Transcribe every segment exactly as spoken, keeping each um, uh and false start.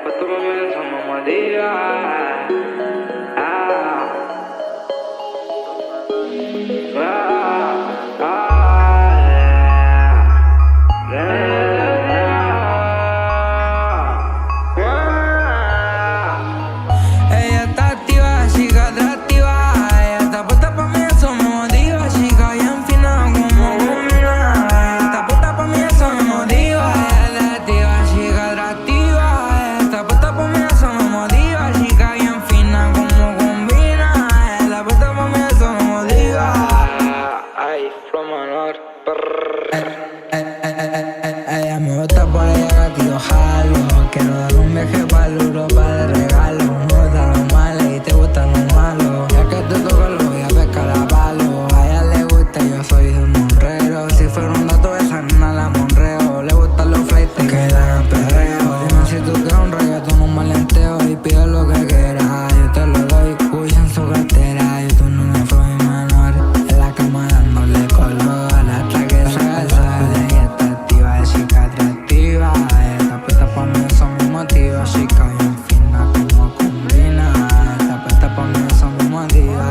Pues tú me piensas, mamá, diva. Ah, ah, ah, yeah. Ella está activa, chica atractiva. Ella está puesta pa' mí, eso me motiva. Chica bien fina, como combina. Ella está puesta pa' mí, eso me motiva. Ella es activa, chica atractiva. Ella está puesta pa' mí, eso me motiva. Chica bien fina, como combina. Ella está puesta pa' mí, eso me motiva. Ay, flow menor. Ella me gusta por ella, gatito jalo. Quiero dar un viaje pa' Europa de regalo. Me gustan los males y te gustan los malos. Ya que te toca lo voy a pescar a palo. A ella le gusta, yo soy un monrero. Si fuera un dato, esa nena la monreo. Le gustan los flights que dan perreo. Dime si tú quieres un reggaetón, un malenteo. Y pide lo que quieras, yo te lo doy. Cuya en su cartera, yo tu nena flow menor. En la cama dándole color hasta que salga. Ella está activa, es chica atractiva. Ella está puesta pa' mí, eso me motiva. Chica bien fina, como combina. Está puesta pa' mí, eso me motiva.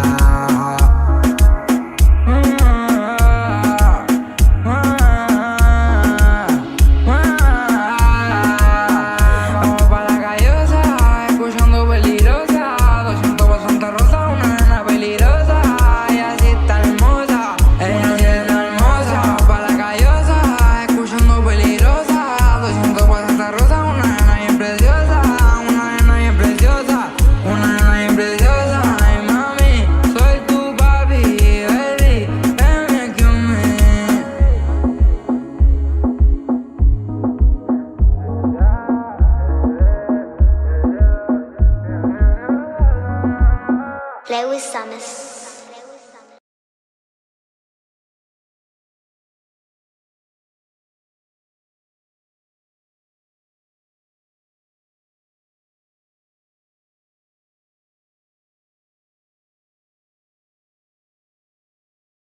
Vamos pa' la callosa, escuchando peligrosa. doscientos pa' Santa Rosa, una nena peligrosa. Ella sí está hermosa, ella sí está hermosa. Vamos pa' la callosa, escuchando peligrosa. doscientos pa' Santa Rosa, una nena bien preciosa. Una nena bien preciosa, una nena bien preciosa. Ay mami, soy tu papi, baby, ven aquí conmigo. Lewis Summers.